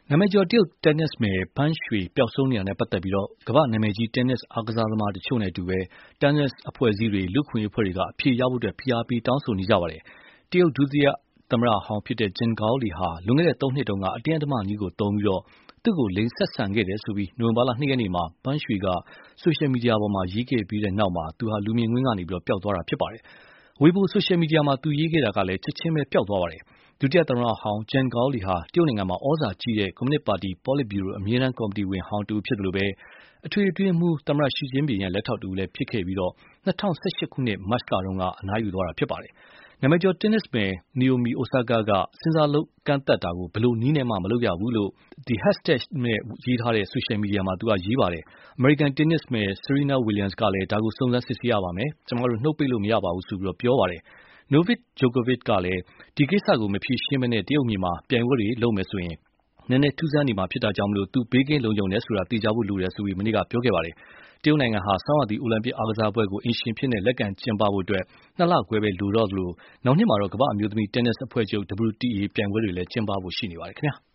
နာမည်ကျော်တရုတ်တင်းနစ်မယ်ပန်းရွှေပျောက်ဆုံးနေတာနဲ့ပတ်သက်ပြီးကမ္ဘာ့နာမည်ကြီးတင်းနစ်အားကစားသမားတချို့နဲ့အတူတင်းနစ်အဖွဲ့အစည်းတွေလူ့အခွင့်အရေးအဖွဲ့တွေကအဖြေရဖို့ဖိအားပေးတောင်းဆိုနေကြပါတယ်။တရုတ်ဒုတိယသမ္မတဟောင်းZhang Gaoli ဟာလွန်ခဲ့တဲ့ 3 နှစ်တုန်းကအတင်းအဓမ္မနည်းကိုသုံးပြီးသူ့ကိုလိင်ဆက်ဆံခဲ့တယ်ဆိုပြီးနိုဝင်ဘာလ 2 ရက်နေ့မှာပန်းရွှေကဆိုရှယ်မီဒီယာပေါ်မှာရေးခဲ့ပြီးတဲ့နောက်သူလူမြင်ကွင်းကနေပျောက်သွားတာဖြစ်ပါတယ်။ ဝေဘိုဆိုရှယ်မီဒီယာမှာသူရေးခဲ့တာကလည်းချက်ချင်းပဲပျောက်သွားပါတယ်။ ဒုတိယသမ္မတဟောင်းZhang Gaoli ဟာတရုတ်နိုင်ငံမှာသြဇာကြီးတဲ့ကွန်မြူနစ်ပါတီပေါလစ်ဗျူရိုအမြဲတမ်းကော်မတီဝင်ဟောင်းတဦးဖြစ်သလိုအထွေထွေအတွင်းရေးမှူးသမ္မတရှီကျင်းပင်ရဲ့လက်ထောက်တဦးလည်းဖြစ်ခဲ့ပြီး 2018 ခုနှစ် မတ်လတုန်းကအနားယူသွားတာဖြစ်ပါတယ်။ နာမည်ကျော်တင်းနစ်မယ်Naomi Osaka ကစဉ်းစားကန့်သတ်တာကိုဘယ်လိုနည်းနဲ့မှမလုပ်ရဘူးလို့#နဲ့ရေးထားတဲ့ဆိုရှယ်မီဒီယာမှာရေးပါတယ်။ အမေရိကန်တင်းနစ်မယ် Serena Williams ကလည်းဒါကိုစုံစမ်းစစ်ဆေးရပါမယ်။ ကျမတို့နှုတ်ပိတ်လို့မရပါဘူးလို့ပြောပါတယ်။ Novak Djokovic ကလည်းဒီကိစ္စကိုမဖြေရှင်းဘဲတရုတ်မြေမှာပြိုင်ပွဲတွေလုပ်မယ်ဆိုရင်နည်းနည်းထူးဆန်းနေမှာဖြစ်တာကြောင့်သူဘေးကင်းလုံခြုံတယ်ဆိုတာသေချာဖို့လိုတယ်လို့မနေ့ကပြောခဲ့ပါတယ်။ တရုတ်နိုင်ငံဟာဆောင်းရာသီအိုလံပစ်အားကစားပွဲကိုအိမ်ရှင်အဖြစ်လက်ခံကျင်းပဖို့ 2 လခွဲပဲလိုတော့သလိုနောက်နှစ်မှာကမ္ဘာ့အမျိုးသမီးတင်းနစ်အဖွဲ့ချုပ် WTA ပြိုင်ပွဲတွေလည်းကျင်းပဖို့ရှိနေပါတယ်။